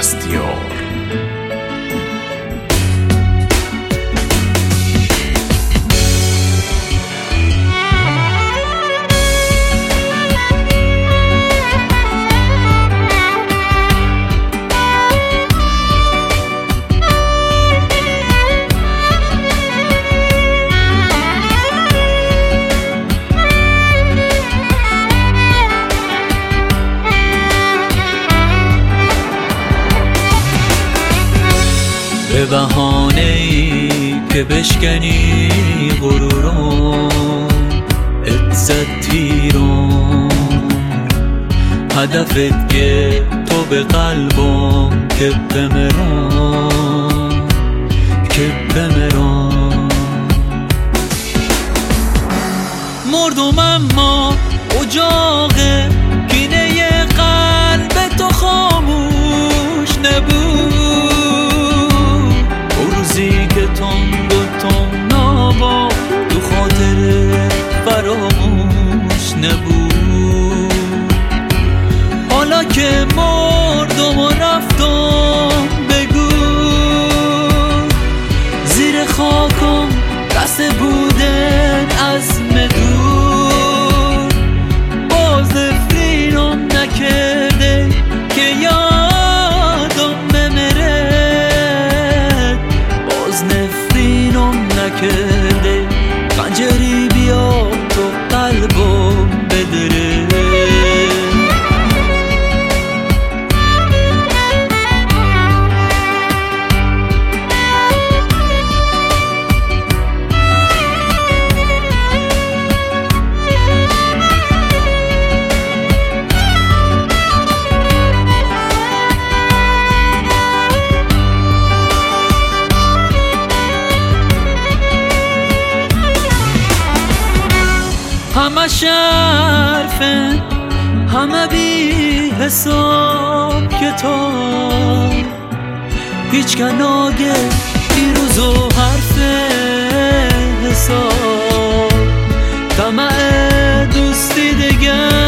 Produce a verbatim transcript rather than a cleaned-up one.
دستیار. به بهانه‌ای که بشکنی غرورم، عزت تیرم، هدفت که تو به قلبم که بمیرم، که بمیرم. مردم اما اجاق کینه قلب تو خاموش نبود، که تند و تندابا تو خاطر فراموش نبود. حالا که مردم و رفتم بگو زیر خاکم قصه بودن عزم دور، باز نفرینم نکرده که یادم بمره، نفرینم نکرده خنجری بیا تو قلبم بدره. همه شرفه همه بی حساب کتاب، هیچ کناگه دیروز و حرف حساب، طمع دوستی دگر